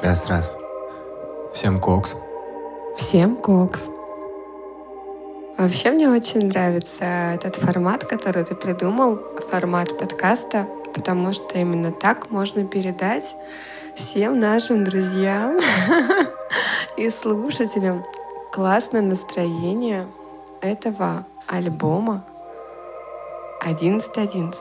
Раз. Всем кокс. Всем кокс. Вообще мне очень нравится этот формат, который ты придумал, формат подкаста, потому что именно так можно передать всем нашим друзьям и слушателям классное настроение этого альбома 11.11.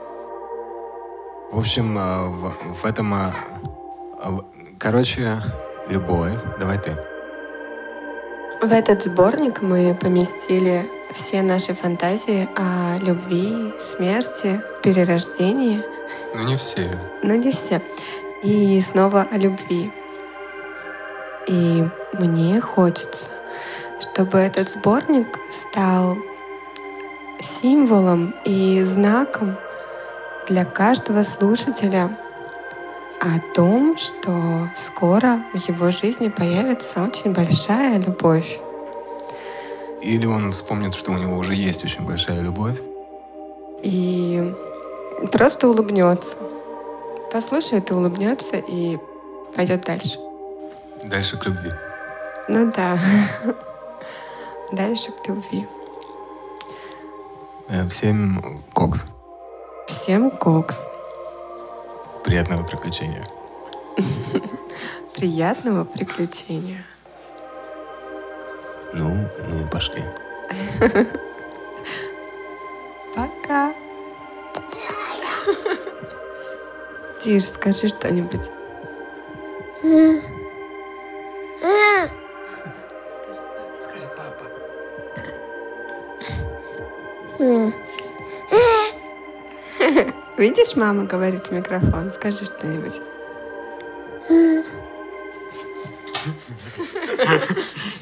В общем, в этом... Короче, любовь. Давай ты. В этот сборник мы поместили все наши фантазии о любви, смерти, перерождении. Ну, не все. Но не все. И снова о любви. И мне хочется, чтобы этот сборник стал символом и знаком для каждого слушателя о том, что скоро в его жизни появится очень большая любовь. Или он вспомнит, что у него уже есть очень большая любовь. И просто улыбнется. Послушает и улыбнется, и пойдет дальше. Дальше к любви. Ну да. Дальше к любви. Всем кокс. Всем кокс. Приятного приключения. Приятного приключения. Ну и пошли. Пока. Тише, скажи что-нибудь. Скажи, папа. Видишь, мама говорит в микрофон. Скажи что-нибудь.